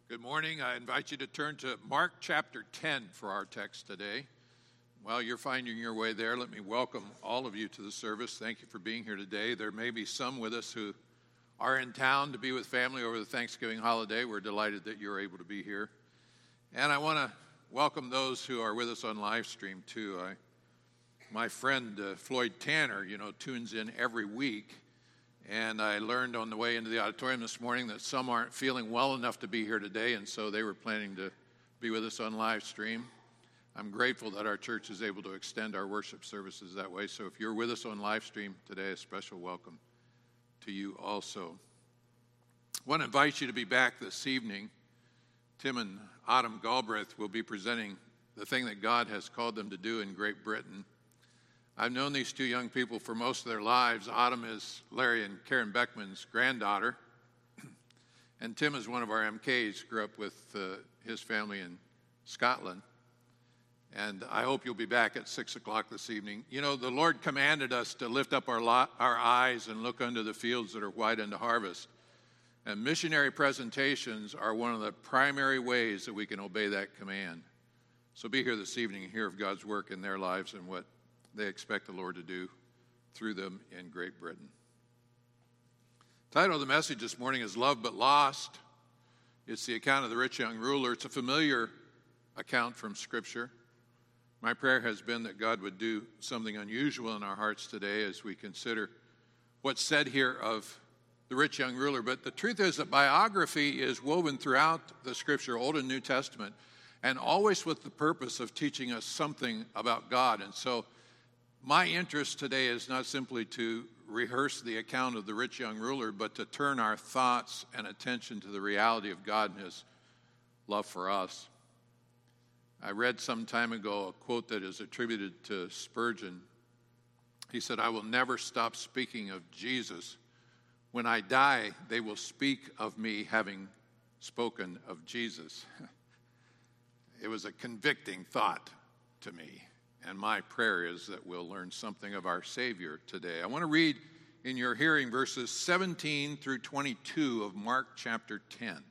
Good morning. I invite you to turn to Mark chapter 10 for our text today. While you're finding your way there, let me welcome all of you to the service. Thank you for being here today. There may be some with us who are in town to be with family over the Thanksgiving holiday. We're delighted that you're able to be here. And I want to welcome those who are with us on live stream too. My friend Floyd Tanner, tunes in every week. And I learned on the way into the auditorium this morning that some aren't feeling well enough to be here today, and so they were planning to be with us on live stream. I'm grateful that our church is able to extend our worship services that way. So if you're with us on live stream today, a special welcome to you also. I want to invite you to be back this evening. Tim and Autumn Galbraith will be presenting the thing that God has called them to do in Great Britain. I've known these two young people for most of their lives. Autumn is Larry and Karen Beckman's granddaughter, and Tim is one of our MKs, grew up with his family in Scotland. And I hope you'll be back at 6 o'clock this evening. The Lord commanded us to lift up our eyes and look unto the fields that are white unto harvest. And missionary presentations are one of the primary ways that we can obey that command. So be here this evening and hear of God's work in their lives and what they expect the Lord to do through them in Great Britain. The title of the message this morning is Love But Lost. It's the account of the rich young ruler. It's a familiar account from Scripture. My prayer has been that God would do something unusual in our hearts today as we consider what's said here of the rich young ruler. But the truth is that biography is woven throughout the Scripture, Old and New Testament, and always with the purpose of teaching us something about God. And so my interest today is not simply to rehearse the account of the rich young ruler, but to turn our thoughts and attention to the reality of God and His love for us. I read some time ago a quote that is attributed to Spurgeon. He said, "I will never stop speaking of Jesus. When I die, they will speak of me having spoken of Jesus." It was a convicting thought to me. And my prayer is that we'll learn something of our Savior today. I want to read in your hearing verses 17 through 22 of Mark chapter 10.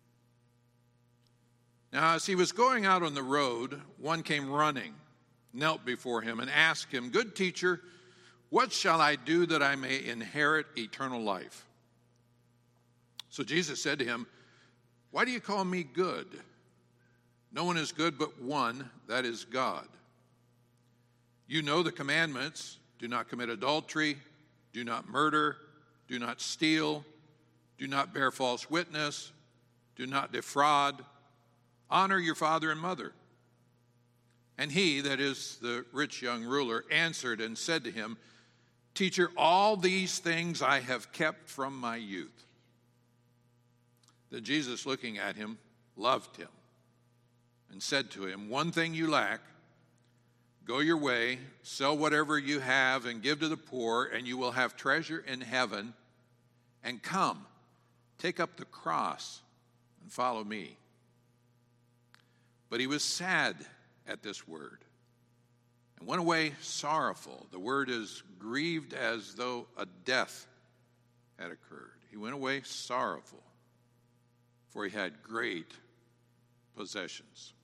Now, as he was going out on the road, one came running, knelt before him, and asked him, "Good teacher, what shall I do that I may inherit eternal life?" So Jesus said to him, "Why do you call me good? No one is good but one, that is God. You know the commandments: do not commit adultery, do not murder, do not steal, do not bear false witness, do not defraud, honor your father and mother." And he, that is the rich young ruler, answered and said to him, "Teacher, all these things I have kept from my youth." Then Jesus, looking at him, loved him and said to him, "One thing you lack. Go your way, sell whatever you have and give to the poor, and you will have treasure in heaven. And come, take up the cross and follow me." But he was sad at this word and went away sorrowful. The word is grieved, as though a death had occurred. He went away sorrowful, for he had great possessions.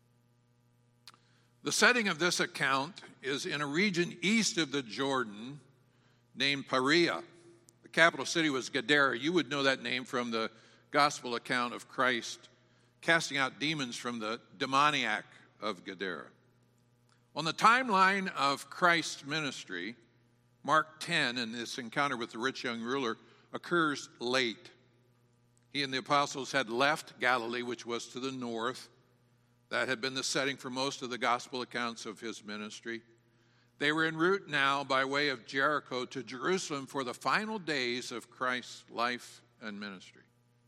The setting of this account is in a region east of the Jordan named Perea. The capital city was Gadara. You would know that name from the gospel account of Christ casting out demons from the demoniac of Gadara. On the timeline of Christ's ministry, Mark 10 and this encounter with the rich young ruler occurs late. He and the apostles had left Galilee, which was to the north. That had been the setting for most of the gospel accounts of his ministry. They were en route now by way of Jericho to Jerusalem for the final days of Christ's life and ministry.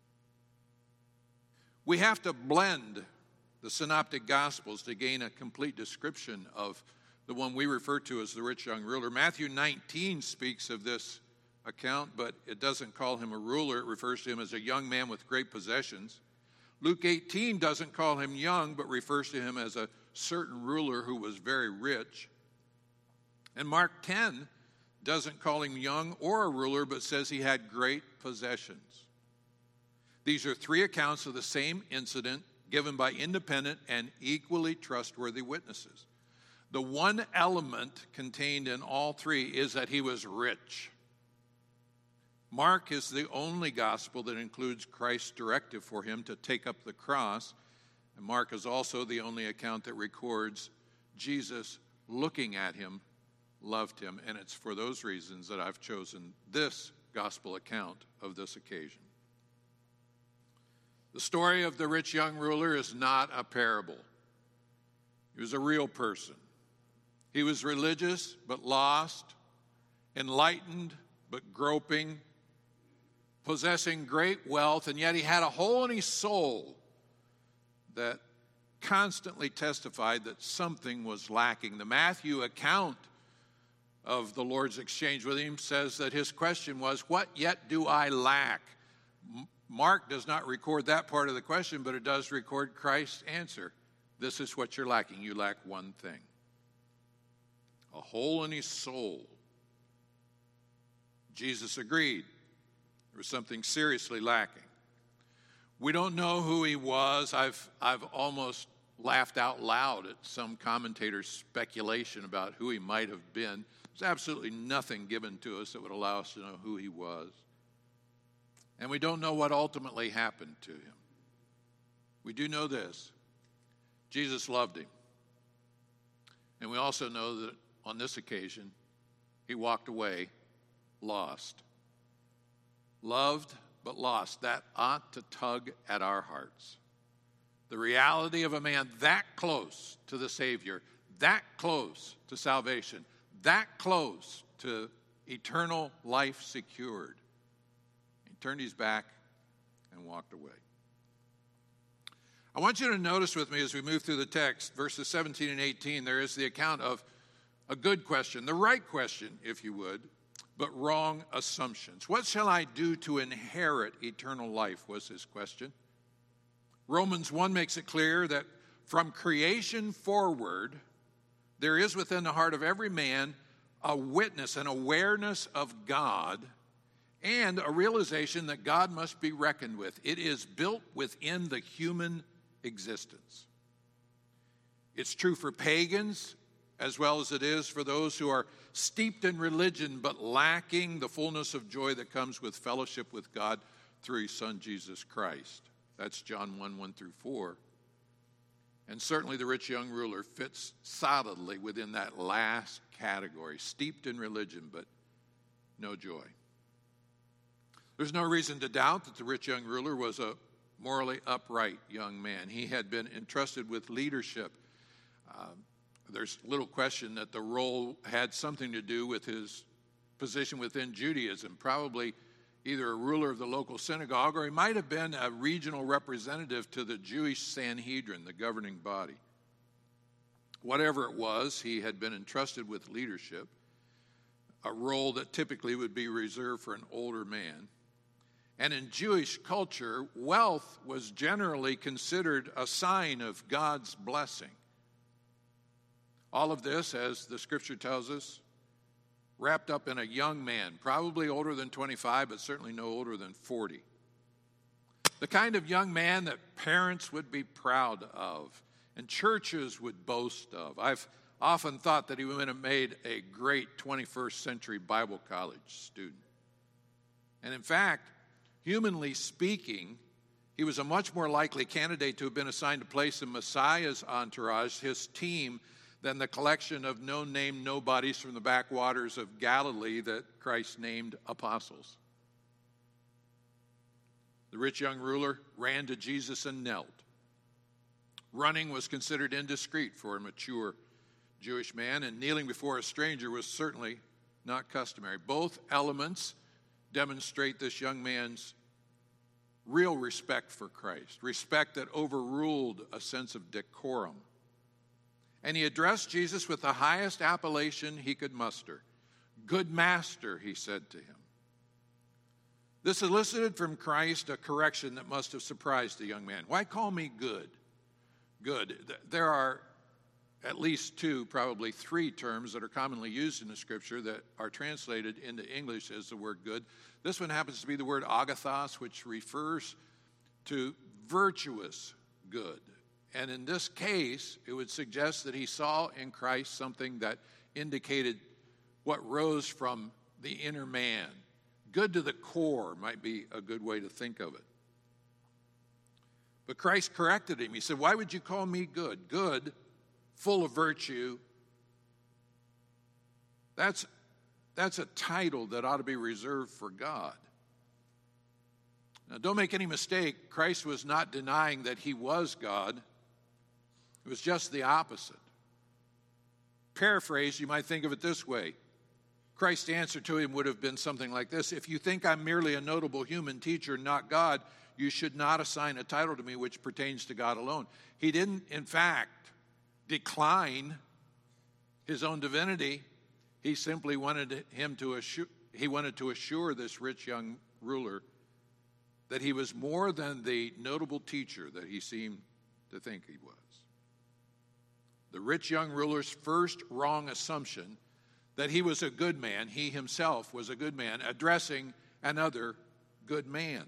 We have to blend the synoptic gospels to gain a complete description of the one we refer to as the rich young ruler. Matthew 19 speaks of this account, but it doesn't call him a ruler. It refers to him as a young man with great possessions. Luke 18 doesn't call him young, but refers to him as a certain ruler who was very rich. And Mark 10 doesn't call him young or a ruler, but says he had great possessions. These are three accounts of the same incident given by independent and equally trustworthy witnesses. The one element contained in all three is that he was rich. Mark is the only gospel that includes Christ's directive for him to take up the cross, and Mark is also the only account that records Jesus looking at him, loved him, and it's for those reasons that I've chosen this gospel account of this occasion. The story of the rich young ruler is not a parable. He was a real person. He was religious but lost, enlightened but groping, possessing great wealth, and yet he had a hole in his soul that constantly testified that something was lacking. The Matthew account of the Lord's exchange with him says that his question was, "What yet do I lack?" Mark does not record that part of the question, but it does record Christ's answer. This is what you're lacking. You lack one thing. A hole in his soul. Jesus agreed. There was something seriously lacking. We don't know who he was. I've almost laughed out loud at some commentators' speculation about who he might have been. There's absolutely nothing given to us that would allow us to know who he was. And we don't know what ultimately happened to him. We do know this. Jesus loved him. And we also know that on this occasion, he walked away lost. Loved but lost. That ought to tug at our hearts. The reality of a man that close to the Savior, that close to salvation, that close to eternal life secured. He turned his back and walked away. I want you to notice with me as we move through the text, verses 17 and 18, there is the account of a good question, the right question, if you would, but wrong assumptions. What shall I do to inherit eternal life was his question. Romans 1 makes it clear that from creation forward, there is within the heart of every man a witness, an awareness of God, and a realization that God must be reckoned with. It is built within the human existence. It's true for pagans as well as it is for those who are steeped in religion but lacking the fullness of joy that comes with fellowship with God through his Son, Jesus Christ. That's John 1 through 4. And certainly the rich young ruler fits solidly within that last category, steeped in religion but no joy. There's no reason to doubt that the rich young ruler was a morally upright young man. He had been entrusted with leadership. There's little question that the role had something to do with his position within Judaism, probably either a ruler of the local synagogue or he might have been a regional representative to the Jewish Sanhedrin, the governing body. Whatever it was, he had been entrusted with leadership, a role that typically would be reserved for an older man. And in Jewish culture, wealth was generally considered a sign of God's blessing. All of this, as the scripture tells us, wrapped up in a young man, probably older than 25, but certainly no older than 40. The kind of young man that parents would be proud of and churches would boast of. I've often thought that he would have made a great 21st century Bible college student. And in fact, humanly speaking, he was a much more likely candidate to have been assigned a place in Messiah's entourage, his team, than the collection of no-name nobodies from the backwaters of Galilee that Christ named apostles. The rich young ruler ran to Jesus and knelt. Running was considered indiscreet for a mature Jewish man, and kneeling before a stranger was certainly not customary. Both elements demonstrate this young man's real respect for Christ, respect that overruled a sense of decorum. And he addressed Jesus with the highest appellation he could muster. Good master, he said to him. This elicited from Christ a correction that must have surprised the young man. Why call me good? Good. There are at least two, probably three terms that are commonly used in the scripture that are translated into English as the word good. This one happens to be the word agathos, which refers to virtuous good. And in this case, it would suggest that he saw in Christ something that indicated what rose from the inner man. Good to the core might be a good way to think of it. But Christ corrected him. He said, "Why would you call me good? Good, full of virtue, that's a title that ought to be reserved for God." Now, don't make any mistake, Christ was not denying that he was God. It was just the opposite. Paraphrased, you might think of it this way. Christ's answer to him would have been something like this: "If you think I'm merely a notable human teacher, not God, you should not assign a title to me which pertains to God alone." He didn't, in fact, decline his own divinity. He simply wanted to assure this rich young ruler that he was more than the notable teacher that he seemed to think he was. The rich young ruler's first wrong assumption that he was a good man, he himself was a good man, addressing another good man.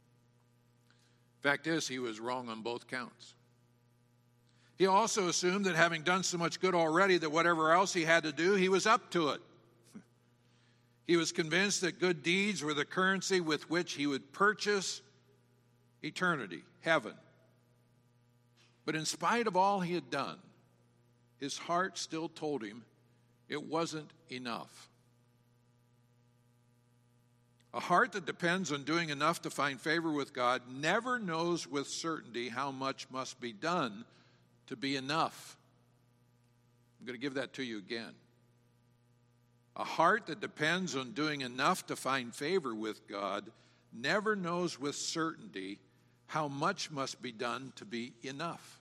Fact is, he was wrong on both counts. He also assumed that having done so much good already, that whatever else he had to do, he was up to it. He was convinced that good deeds were the currency with which he would purchase eternity, heaven. But in spite of all he had done, his heart still told him it wasn't enough. A heart that depends on doing enough to find favor with God never knows with certainty how much must be done to be enough. I'm going to give that to you again. A heart that depends on doing enough to find favor with God never knows with certainty how much must be done to be enough.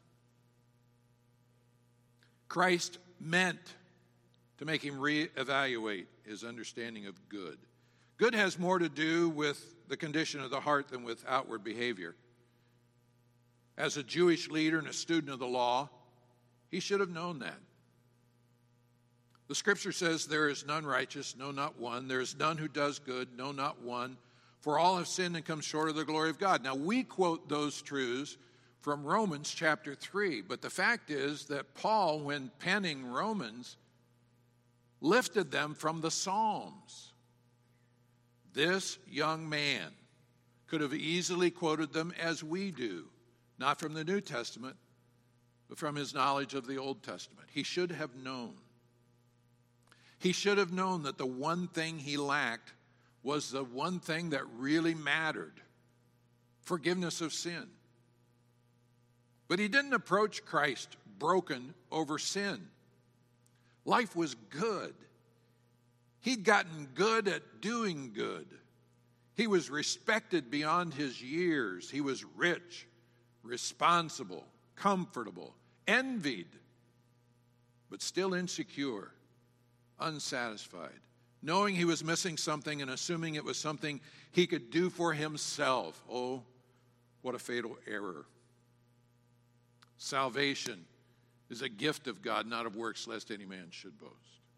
Christ meant to make him reevaluate his understanding of good. Good has more to do with the condition of the heart than with outward behavior. As a Jewish leader and a student of the law, he should have known that. The scripture says, "There is none righteous, no, not one. There is none who does good, no, not one. For all have sinned and come short of the glory of God." Now, we quote those truths from Romans chapter 3, but the fact is that Paul, when penning Romans, lifted them from the Psalms. This young man could have easily quoted them as we do, not from the New Testament, but from his knowledge of the Old Testament. He should have known. He should have known that the one thing he lacked was the one thing that really mattered: forgiveness of sin. But he didn't approach Christ broken over sin. Life was good. He'd gotten good at doing good. He was respected beyond his years. He was rich, responsible, comfortable, envied, but still insecure, unsatisfied, knowing he was missing something and assuming it was something he could do for himself. Oh, what a fatal error. Salvation is a gift of God, not of works, lest any man should boast.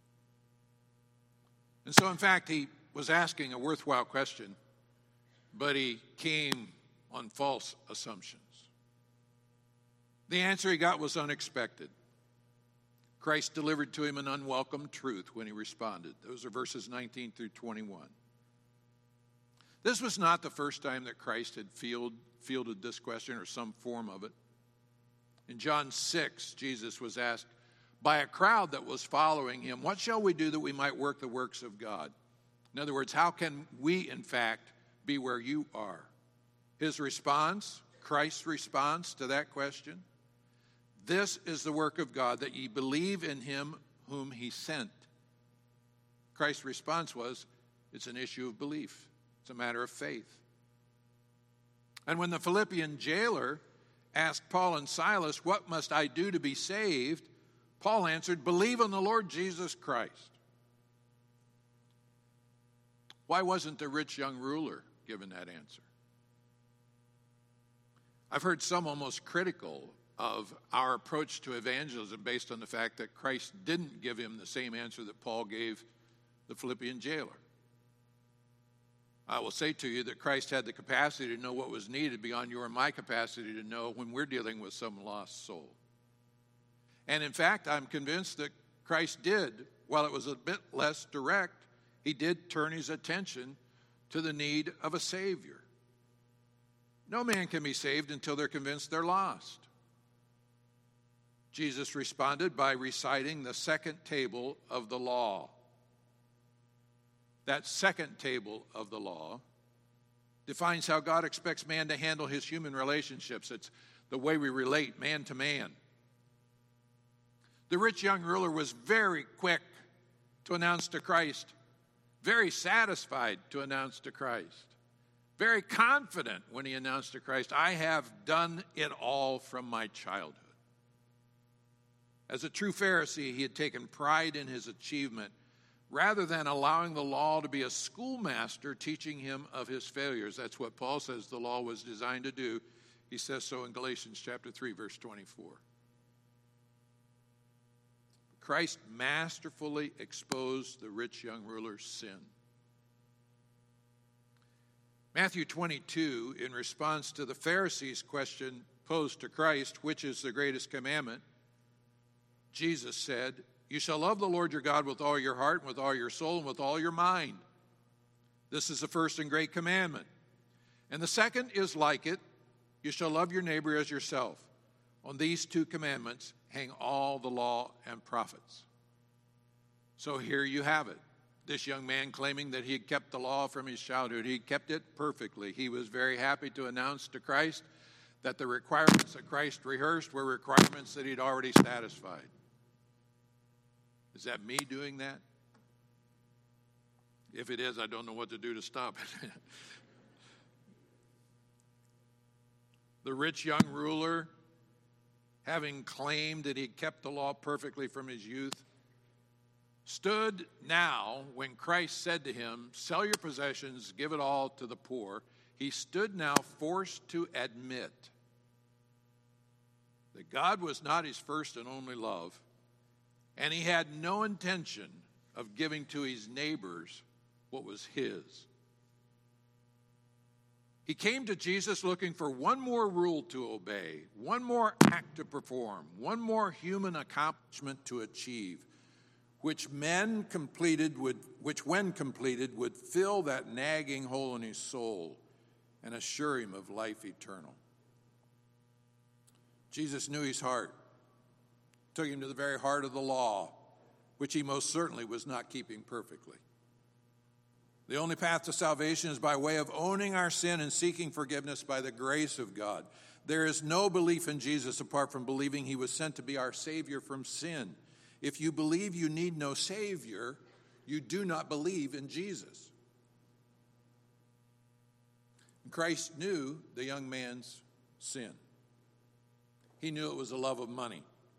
And so, in fact, he was asking a worthwhile question, but he came on false assumptions. The answer he got was unexpected. Christ delivered to him an unwelcome truth when he responded. Those are verses 19 through 21. This was not the first time that Christ had fielded this question or some form of it. In John 6, Jesus was asked by a crowd that was following him, "What shall we do that we might work the works of God?" In other words, how can we, in fact, be where you are? His response, Christ's response to that question: "This is the work of God, that ye believe in him whom he sent." Christ's response was, it's an issue of belief. It's a matter of faith. And when the Philippian jailer asked Paul and Silas, "What must I do to be saved?" Paul answered, "Believe on the Lord Jesus Christ." Why wasn't the rich young ruler given that answer? I've heard some almost critical of our approach to evangelism based on the fact that Christ didn't give him the same answer that Paul gave the Philippian jailer. I will say to you that Christ had the capacity to know what was needed beyond your and my capacity to know when we're dealing with some lost soul. And in fact, I'm convinced that Christ did, while it was a bit less direct, he did turn his attention to the need of a Savior. No man can be saved until they're convinced they're lost. Jesus responded by reciting the second table of the law. That second table of the law defines how God expects man to handle his human relationships. It's the way we relate man to man. The rich young ruler was very quick to announce to Christ, very satisfied to announce to Christ, very confident when he announced to Christ, I have done it all from my childhood. As a true Pharisee, he had taken pride in his achievement rather than allowing the law to be a schoolmaster teaching him of his failures. That's what Paul says the law was designed to do. He says so in Galatians chapter 3, verse 24. Christ masterfully exposed the rich young ruler's sin. Matthew 22, in response to the Pharisees' question posed to Christ, which is the greatest commandment, Jesus said, you shall love the Lord your God with all your heart, and with all your soul, and with all your mind. This is the first and great commandment. And the second is like it, you shall love your neighbor as yourself. On these two commandments hang all the law and prophets. So here you have it. This young man claiming that he had kept the law from his childhood. He kept it perfectly. He was very happy to announce to Christ that the requirements that Christ rehearsed were requirements that he'd already satisfied. Is that me doing that? If it is, I don't know what to do to stop it. The rich young ruler, having claimed that he kept the law perfectly from his youth, stood now when Christ said to him, sell your possessions, give it all to the poor. He stood now forced to admit that God was not his first and only love, and he had no intention of giving to his neighbors what was his. He came to Jesus looking for one more rule to obey, one more act to perform, one more human accomplishment to achieve, which when completed would fill that nagging hole in his soul and assure him of life eternal. Jesus knew his heart, took him to the very heart of the law, which he most certainly was not keeping perfectly. The only path to salvation is by way of owning our sin and seeking forgiveness by the grace of God. There is no belief in Jesus apart from believing he was sent to be our Savior from sin. If you believe you need no Savior, you do not believe in Jesus. Christ knew the young man's sin. He knew it was a love of money.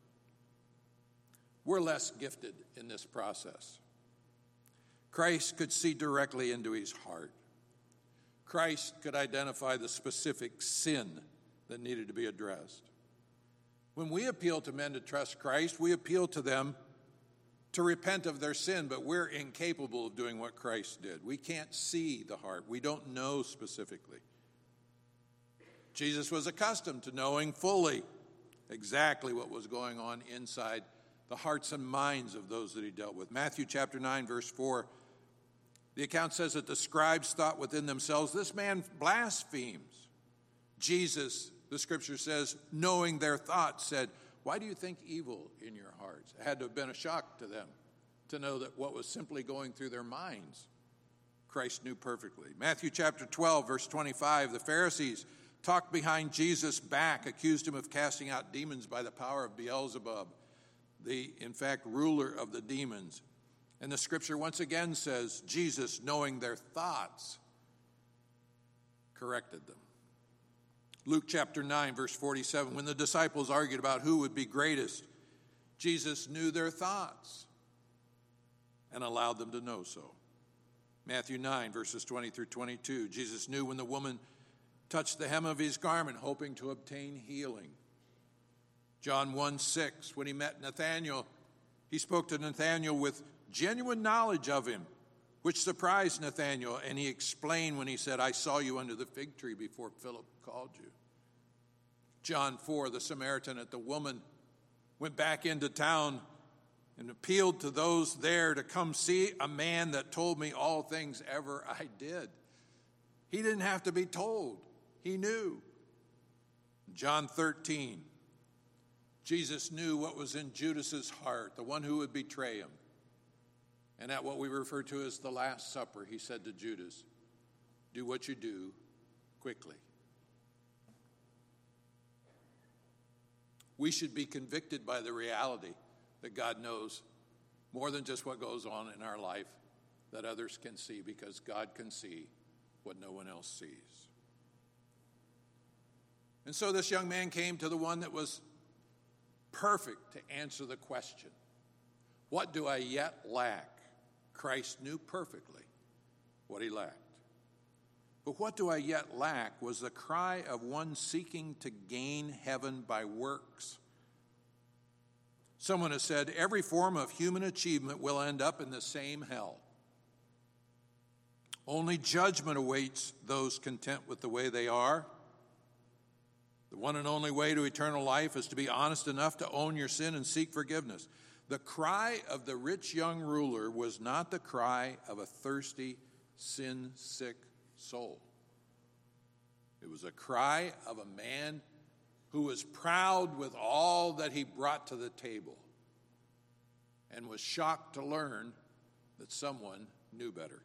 We're less gifted in this process. Christ could see directly into his heart. Christ could identify the specific sin that needed to be addressed. When we appeal to men to trust Christ, we appeal to them to repent of their sin, but we're incapable of doing what Christ did. We can't see the heart. We don't know specifically. Jesus was accustomed to knowing fully exactly what was going on inside the hearts and minds of those that he dealt with. Matthew chapter 9, verse 4, the account says that the scribes thought within themselves, this man blasphemes. Jesus, the scripture says, knowing their thoughts, said, why do you think evil in your hearts? It had to have been a shock to them to know that what was simply going through their minds, Christ knew perfectly. Matthew chapter 12, verse 25, the Pharisees talked behind Jesus' back, accused him of casting out demons by the power of Beelzebub, the, in fact, ruler of the demons. And the scripture once again says, Jesus, knowing their thoughts, corrected them. Luke chapter 9, verse 47, when the disciples argued about who would be greatest, Jesus knew their thoughts and allowed them to know so. Matthew 9, verses 20 through 22, Jesus knew when the woman touched the hem of his garment, hoping to obtain healing. John 1:6, when he met Nathanael, he spoke to Nathanael with genuine knowledge of him, which surprised Nathanael, and he explained when he said, I saw you under the fig tree before Philip called you. John 4, the Samaritan at the woman went back into town and appealed to those there to come see a man that told me all things ever I did. He didn't have to be told. He knew. John 13, Jesus knew what was in Judas's heart, the one who would betray him. And at what we refer to as the Last Supper, he said to Judas, do what you do quickly. We should be convicted by the reality that God knows more than just what goes on in our life that others can see, because God can see what no one else sees. And so this young man came to the one that was perfect to answer the question, what do I yet lack? Christ knew perfectly what he lacked. But what do I yet lack was the cry of one seeking to gain heaven by works. Someone has said every form of human achievement will end up in the same hell. Only judgment awaits those content with the way they are. The one and only way to eternal life is to be honest enough to own your sin and seek forgiveness. The cry of the rich young ruler was not the cry of a thirsty, sin-sick soul. It was a cry of a man who was proud with all that he brought to the table and was shocked to learn that someone knew better.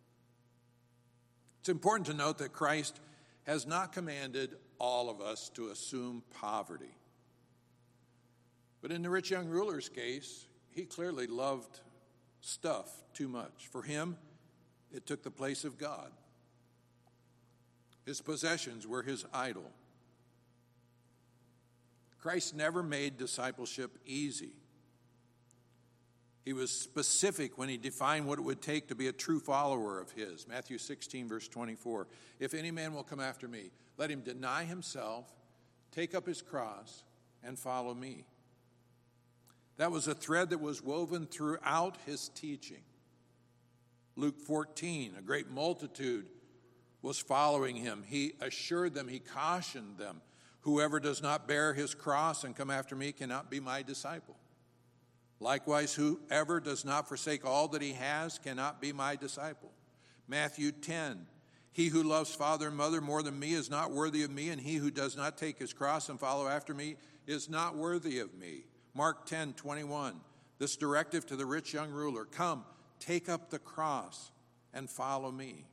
It's important to note that Christ has not commanded all of us to assume poverty. But in the rich young ruler's case, he clearly loved stuff too much. For him, it took the place of God. His possessions were his idol. Christ never made discipleship easy. He was specific when he defined what it would take to be a true follower of his. Matthew 16, verse 24. If any man will come after me, let him deny himself, take up his cross, and follow me. That was a thread that was woven throughout his teaching. Luke 14, a great multitude was following him. He assured them, he cautioned them, whoever does not bear his cross and come after me cannot be my disciple. Likewise, whoever does not forsake all that he has cannot be my disciple. Matthew 10, he who loves father and mother more than me is not worthy of me, and he who does not take his cross and follow after me is not worthy of me. Mark 10, 21, this directive to the rich young ruler, come, take up the cross and follow me.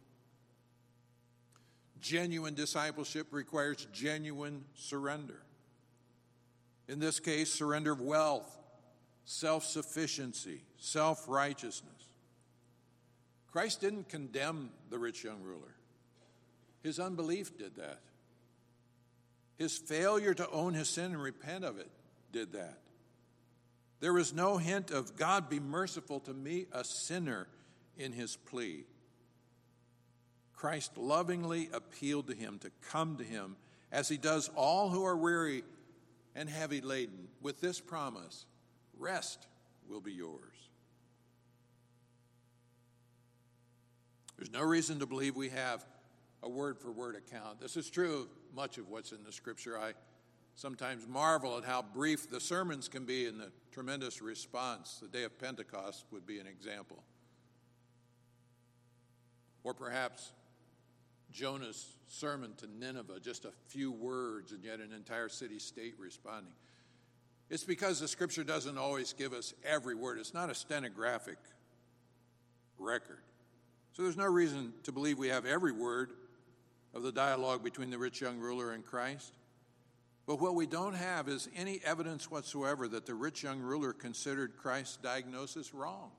Genuine discipleship requires genuine surrender. In this case, surrender of wealth, self-sufficiency, self-righteousness. Christ didn't condemn the rich young ruler. His unbelief did that. His failure to own his sin and repent of it did that. There was no hint of God be merciful to me, a sinner, in his plea. Christ lovingly appealed to him to come to him, as he does all who are weary and heavy laden, with this promise: rest will be yours. There's no reason to believe we have a word-for-word account. This is true of much of what's in the Scripture. I sometimes marvel at how brief the sermons can be and the tremendous response. The day of Pentecost would be an example. Or perhaps Jonah's sermon to Nineveh, just a few words and yet an entire city-state responding. It's because the Scripture doesn't always give us every word. It's not a stenographic record. So there's no reason to believe we have every word of the dialogue between the rich young ruler and Christ. But what we don't have is any evidence whatsoever that the rich young ruler considered Christ's diagnosis wrong.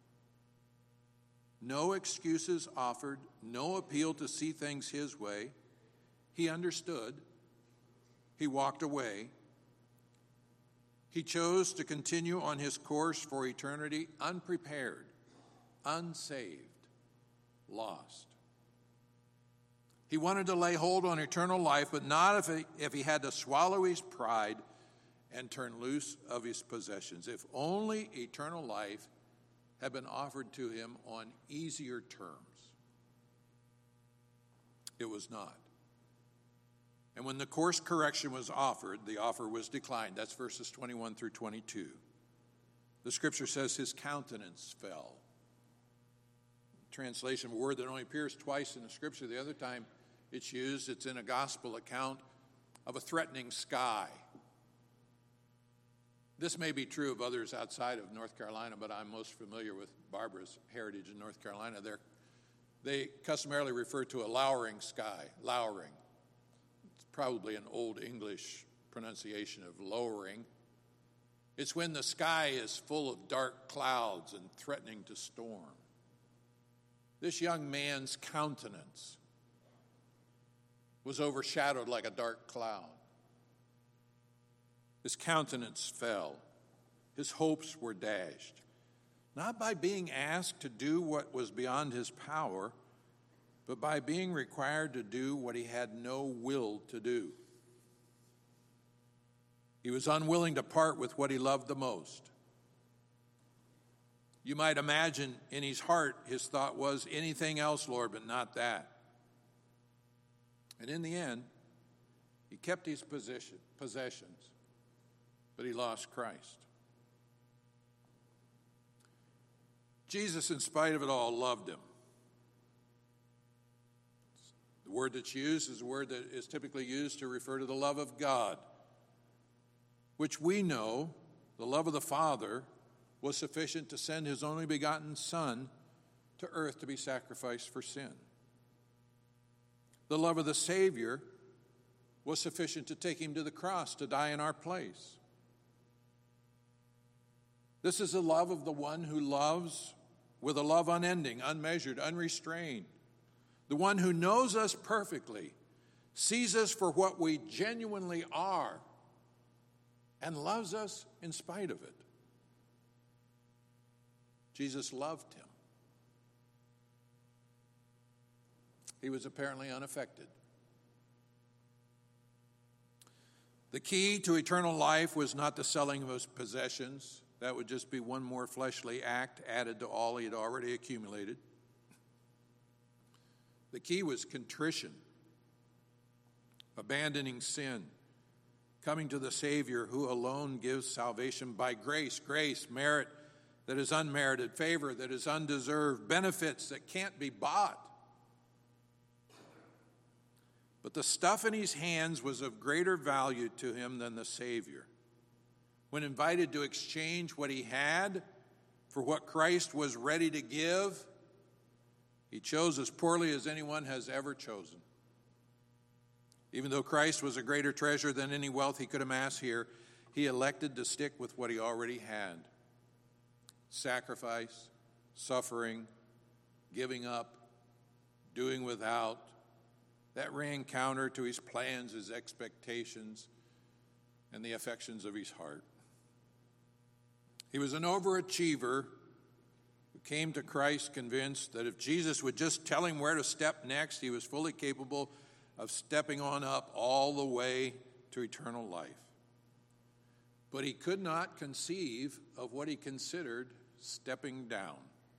No excuses offered, no appeal to see things his way. He understood. He walked away. He chose to continue on his course for eternity unprepared, unsaved, lost. He wanted to lay hold on eternal life, but not if he had to swallow his pride and turn loose of his possessions. If only eternal life had been offered to him on easier terms. It was not. And when the course correction was offered, the offer was declined. That's verses 21 through 22. The scripture says his countenance fell. Translation of a word that only appears twice in the scripture. The other time it's used, it's in a gospel account of a threatening sky. This may be true of others outside of North Carolina, but I'm most familiar with Barbara's heritage in North Carolina. They customarily refer to a lowering sky, lowering. It's probably an old English pronunciation of lowering. It's when the sky is full of dark clouds and threatening to storm. This young man's countenance was overshadowed like a dark cloud. His countenance fell. His hopes were dashed, not by being asked to do what was beyond his power, but by being required to do what he had no will to do. He was unwilling to part with what he loved the most. You might imagine in his heart, his thought was, anything else, Lord, but not that. And in the end, he kept his possessions, but he lost Christ. Jesus, in spite of it all, loved him. The word that's used is a word that is typically used to refer to the love of God, which we know, the love of the Father, was sufficient to send his only begotten Son to earth to be sacrificed for sin. The love of the Savior was sufficient to take him to the cross to die in our place. This is the love of the one who loves with a love unending, unmeasured, unrestrained. The one who knows us perfectly, sees us for what we genuinely are, and loves us in spite of it. Jesus loved him. He was apparently unaffected. The key to eternal life was not the selling of his possessions. That would just be one more fleshly act added to all he had already accumulated. The key was contrition, abandoning sin, coming to the Savior who alone gives salvation by grace, merit that is unmerited, favor that is undeserved, benefits that can't be bought. But the stuff in his hands was of greater value to him than the Savior. When invited to exchange what he had for what Christ was ready to give, he chose as poorly as anyone has ever chosen. Even though Christ was a greater treasure than any wealth he could amass here, he elected to stick with what he already had. Sacrifice, suffering, giving up, doing without, that ran counter to his plans, his expectations, and the affections of his heart. He was an overachiever who came to Christ convinced that if Jesus would just tell him where to step next, he was fully capable of stepping on up all the way to eternal life. But he could not conceive of what he considered stepping down.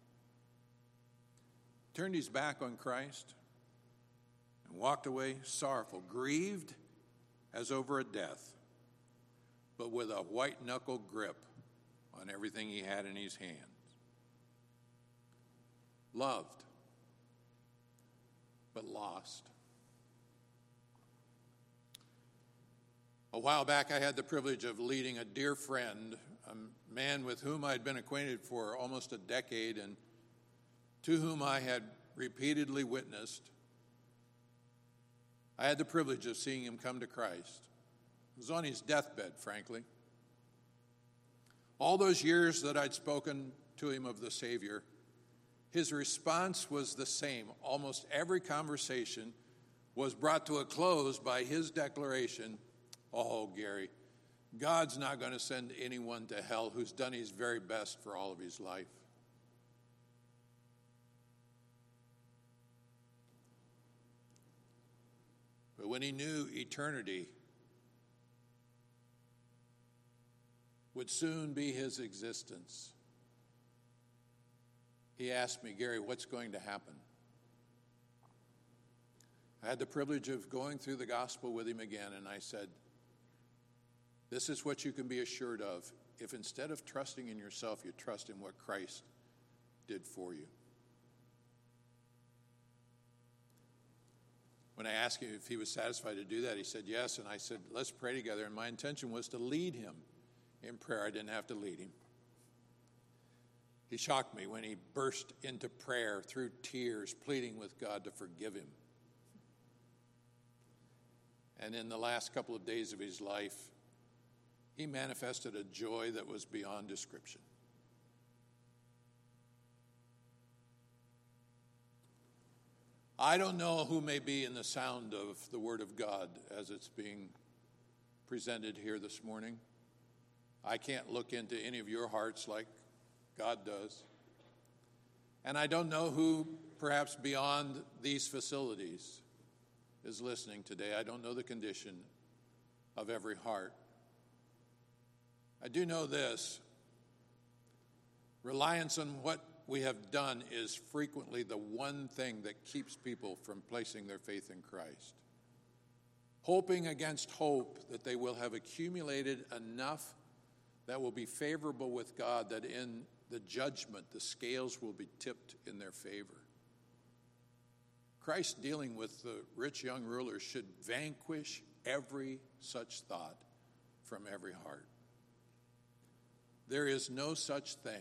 Turned his back on Christ and walked away sorrowful, grieved as over a death, but with a white-knuckle grip on everything he had in his hands. Loved, but lost. A while back, I had the privilege of leading a dear friend, a man with whom I'd been acquainted for almost a decade and to whom I had repeatedly witnessed. I had the privilege of seeing him come to Christ. It was on his deathbed, frankly. All those years that I'd spoken to him of the Savior, his response was the same. Almost every conversation was brought to a close by his declaration, "Oh, Gary, God's not going to send anyone to hell who's done his very best for all of his life." But when he knew eternity would soon be his existence, he asked me, Gary, what's going to happen? I had the privilege of going through the gospel with him again, and I said, this is what you can be assured of if instead of trusting in yourself, you trust in what Christ did for you. When I asked him if he was satisfied to do that, he said yes, and I said, let's pray together. And my intention was to lead him in prayer. I didn't have to lead him. He shocked me when he burst into prayer through tears, pleading with God to forgive him. And in the last couple of days of his life, he manifested a joy that was beyond description. I don't know who may be in the sound of the Word of God as it's being presented here this morning. I can't look into any of your hearts like God does. And I don't know who, perhaps beyond these facilities, is listening today. I don't know the condition of every heart. I do know this. Reliance on what we have done is frequently the one thing that keeps people from placing their faith in Christ. Hoping against hope that they will have accumulated enough that will be favorable with God, that in the judgment the scales will be tipped in their favor. Christ dealing with the rich young ruler should vanquish every such thought from every heart. There is no such thing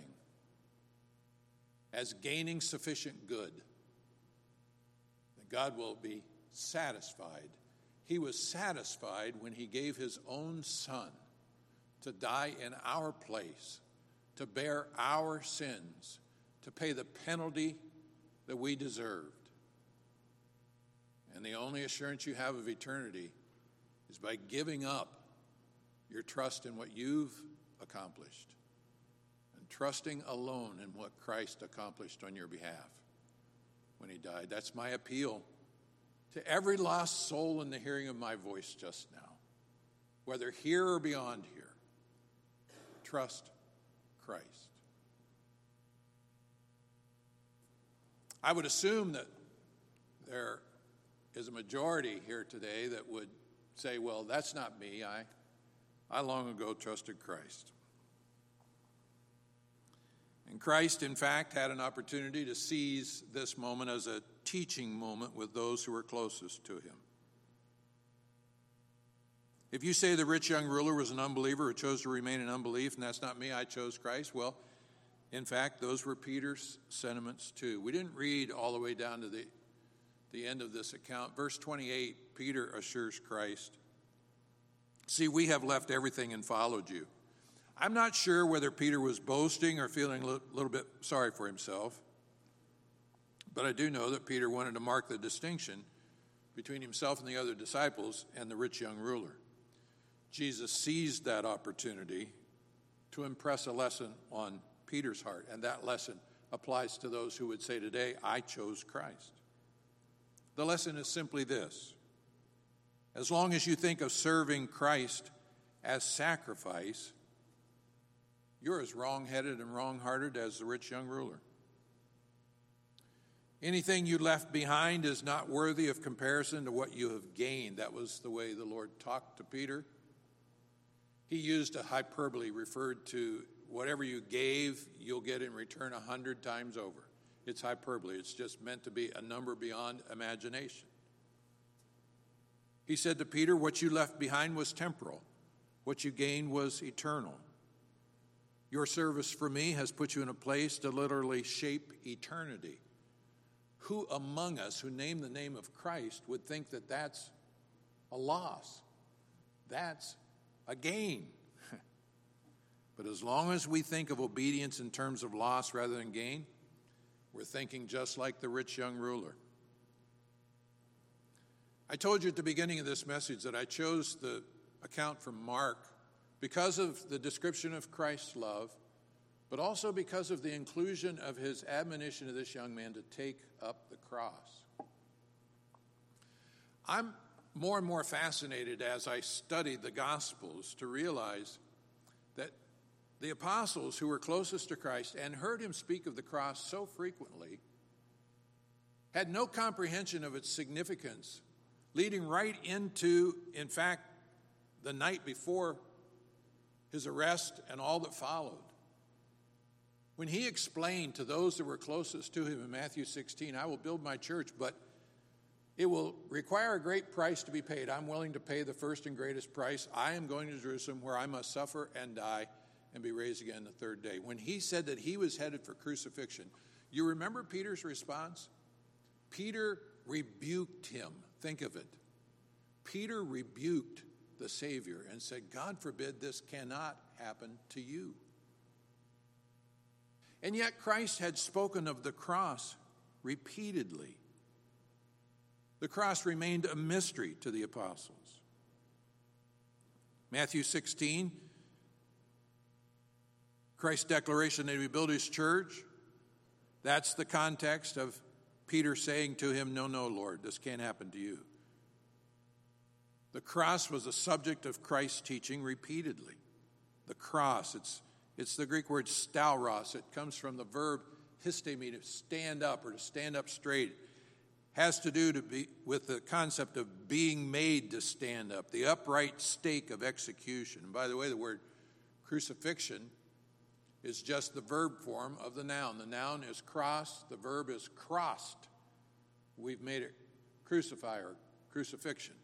as gaining sufficient good that God will be satisfied. He was satisfied when he gave his own son to die in our place, to bear our sins, to pay the penalty that we deserved. And the only assurance you have of eternity is by giving up your trust in what you've accomplished and trusting alone in what Christ accomplished on your behalf when he died. That's my appeal to every lost soul in the hearing of my voice just now, whether here or beyond here. Trust Christ. I would assume that there is a majority here today that would say, well, that's not me. I long ago trusted Christ. And Christ, in fact, had an opportunity to seize this moment as a teaching moment with those who were closest to him. If you say the rich young ruler was an unbeliever who chose to remain in unbelief, and that's not me, I chose Christ, well, in fact, those were Peter's sentiments too. We didn't read all the way down to the end of this account. Verse 28, Peter assures Christ, "See, we have left everything and followed you." I'm not sure whether Peter was boasting or feeling a little bit sorry for himself, but I do know that Peter wanted to mark the distinction between himself and the other disciples and the rich young ruler. Jesus seized that opportunity to impress a lesson on Peter's heart, and that lesson applies to those who would say today, I chose Christ. The lesson is simply this: as long as you think of serving Christ as sacrifice, you're as wrong-headed and wrong-hearted as the rich young ruler. Anything you left behind is not worthy of comparison to what you have gained. That was the way the Lord talked to Peter. He used a hyperbole, referred to whatever you gave, you'll get in return 100 times over. It's hyperbole. It's just meant to be a number beyond imagination. He said to Peter, what you left behind was temporal. What you gained was eternal. Your service for me has put you in a place to literally shape eternity. Who among us who name the name of Christ would think that that's a loss? That's a gain. But as long as we think of obedience in terms of loss rather than gain, we're thinking just like the rich young ruler. I told you at the beginning of this message that I chose the account from Mark because of the description of Christ's love, but also because of the inclusion of his admonition to this young man to take up the cross. I'm more and more fascinated as I study the Gospels to realize that the apostles who were closest to Christ and heard him speak of the cross so frequently had no comprehension of its significance, leading right into, in fact, the night before his arrest and all that followed. When he explained to those that were closest to him in Matthew 16, I will build my church, but it will require a great price to be paid. I'm willing to pay the first and greatest price. I am going to Jerusalem where I must suffer and die and be raised again the third day. When he said that he was headed for crucifixion, you remember Peter's response? Peter rebuked him. Think of it. Peter rebuked the Savior and said, God forbid this cannot happen to you. And yet Christ had spoken of the cross repeatedly. The cross remained a mystery to the apostles. Matthew 16, Christ's declaration that he would build his church, that's the context of Peter saying to him, no, Lord, this can't happen to you. The cross was a subject of Christ's teaching repeatedly. The cross, it's the Greek word stauros. It comes from the verb histemi, to stand up or to stand up straight. It has to do with the concept of being made to stand up, the upright stake of execution. And by the way, the word crucifixion is just the verb form of the noun. The noun is cross, the verb is crossed. We've made it crucify or crucifixion.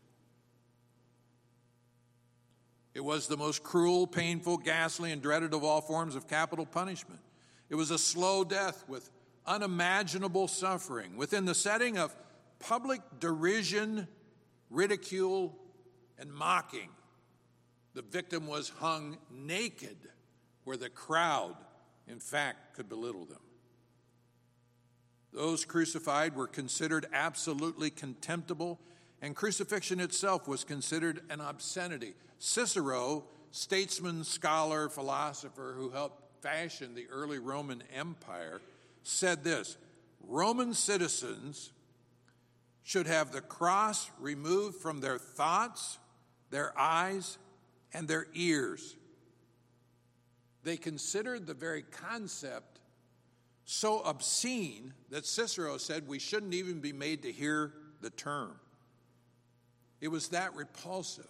It was the most cruel, painful, ghastly, and dreaded of all forms of capital punishment. It was a slow death with unimaginable suffering. Within the setting of public derision, ridicule, and mocking, the victim was hung naked where the crowd, in fact, could belittle them. Those crucified were considered absolutely contemptible, and crucifixion itself was considered an obscenity. Cicero, statesman, scholar, philosopher who helped fashion the early Roman Empire, said this: Roman citizens should have the cross removed from their thoughts, their eyes, and their ears. They considered the very concept so obscene that Cicero said we shouldn't even be made to hear the term. It was that repulsive.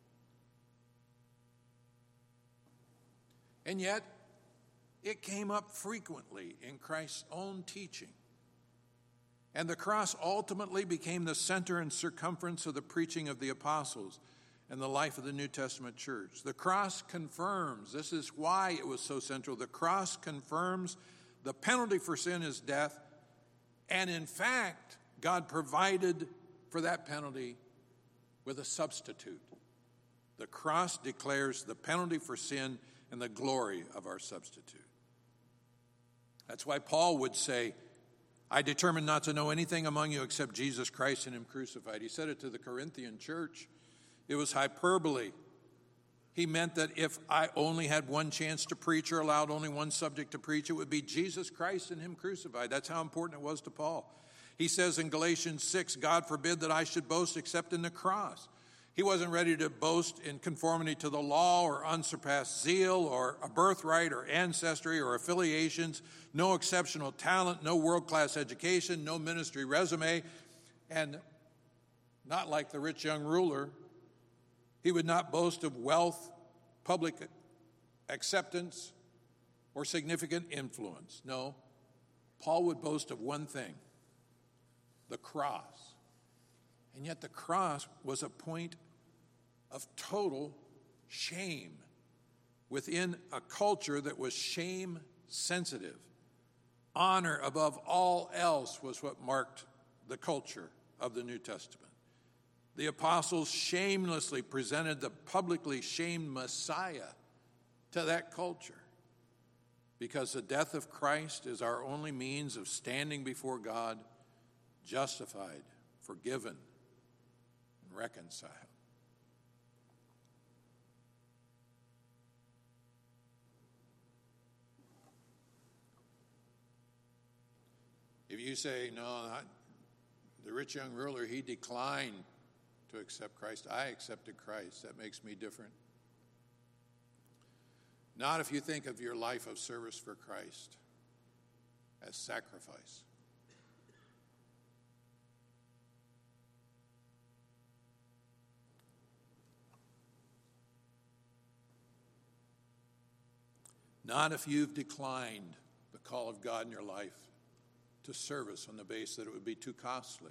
And yet, it came up frequently in Christ's own teaching. And the cross ultimately became the center and circumference of the preaching of the apostles and the life of the New Testament church. The cross confirms, this is why it was so central, the cross confirms the penalty for sin is death, and in fact, God provided for that penalty with a substitute. The cross declares the penalty for sin and the glory of our substitute. That's why Paul would say, I determined not to know anything among you except Jesus Christ and him crucified. He said it to the Corinthian church. It was hyperbole. He meant that if I only had one chance to preach or allowed only one subject to preach, it would be Jesus Christ and him crucified. That's how important it was to Paul. He says in Galatians 6, God forbid that I should boast except in the cross. He wasn't ready to boast in conformity to the law or unsurpassed zeal or a birthright or ancestry or affiliations, no exceptional talent, no world-class education, no ministry resume, and not like the rich young ruler. He would not boast of wealth, public acceptance, or significant influence. No, Paul would boast of one thing: the cross. And yet the cross was a point of total shame within a culture that was shame sensitive. Honor above all else was what marked the culture of the New Testament. The apostles shamelessly presented the publicly shamed Messiah to that culture because the death of Christ is our only means of standing before God justified, forgiven, and reconciled. If you say, no, the rich young ruler, he declined to accept Christ. I accepted Christ. That makes me different. Not if you think of your life of service for Christ as sacrifice. Not if you've declined the call of God in your life to service on the basis that it would be too costly.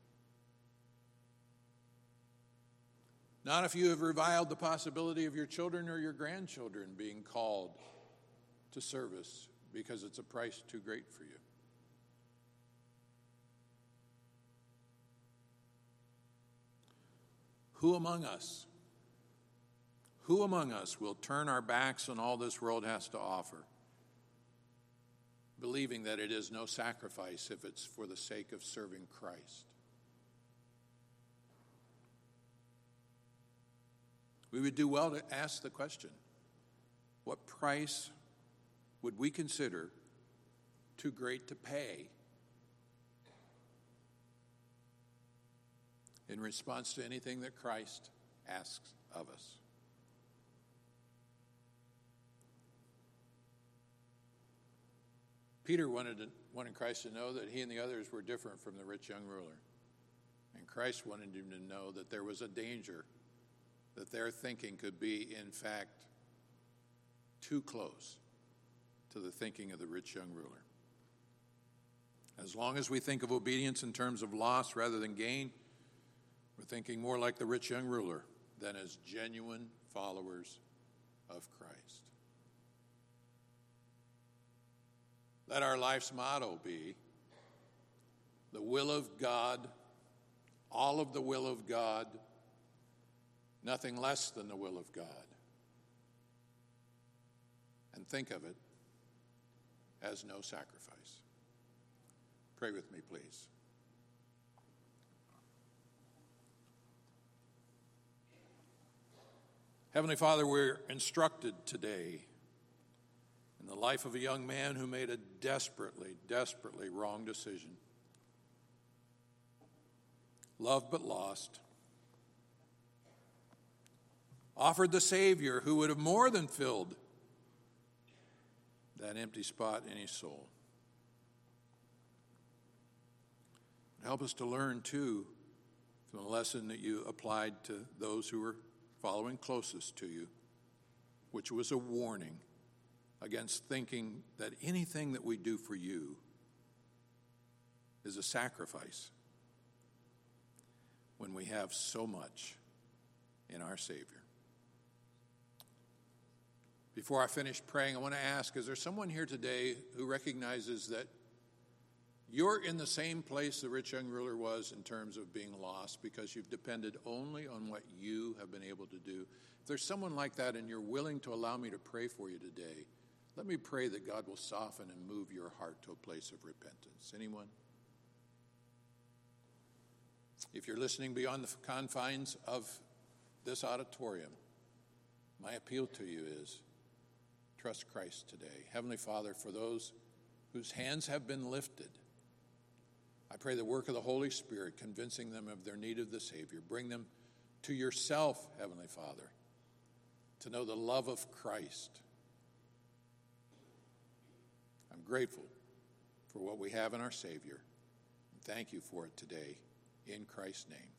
Not if you have reviled the possibility of your children or your grandchildren being called to service because it's a price too great for you. Who among us will turn our backs on all this world has to offer, believing that it is no sacrifice if it's for the sake of serving Christ? We would do well to ask the question, what price would we consider too great to pay in response to anything that Christ asks of us? Peter wanted Christ to know that he and the others were different from the rich young ruler. And Christ wanted him to know that there was a danger that their thinking could be, in fact, too close to the thinking of the rich young ruler. As long as we think of obedience in terms of loss rather than gain, we're thinking more like the rich young ruler than as genuine followers of Christ. Let our life's motto be the will of God, all of the will of God, nothing less than the will of God. And think of it as no sacrifice. Pray with me, please. Heavenly Father, we're instructed today in the life of a young man who made a desperately, desperately wrong decision. Loved but lost. Offered the Savior who would have more than filled that empty spot in his soul. Help us to learn, too, from the lesson that you applied to those who were following closest to you, which was a warning against thinking that anything that we do for you is a sacrifice when we have so much in our Savior. Before I finish praying, I want to ask, is there someone here today who recognizes that you're in the same place the rich young ruler was in terms of being lost because you've depended only on what you have been able to do? If there's someone like that and you're willing to allow me to pray for you today, let me pray that God will soften and move your heart to a place of repentance. Anyone? If you're listening beyond the confines of this auditorium, my appeal to you is trust Christ today. Heavenly Father, for those whose hands have been lifted, I pray the work of the Holy Spirit, convincing them of their need of the Savior. Bring them to yourself, Heavenly Father, to know the love of Christ. I'm grateful for what we have in our Savior. And thank you for it today. In Christ's name.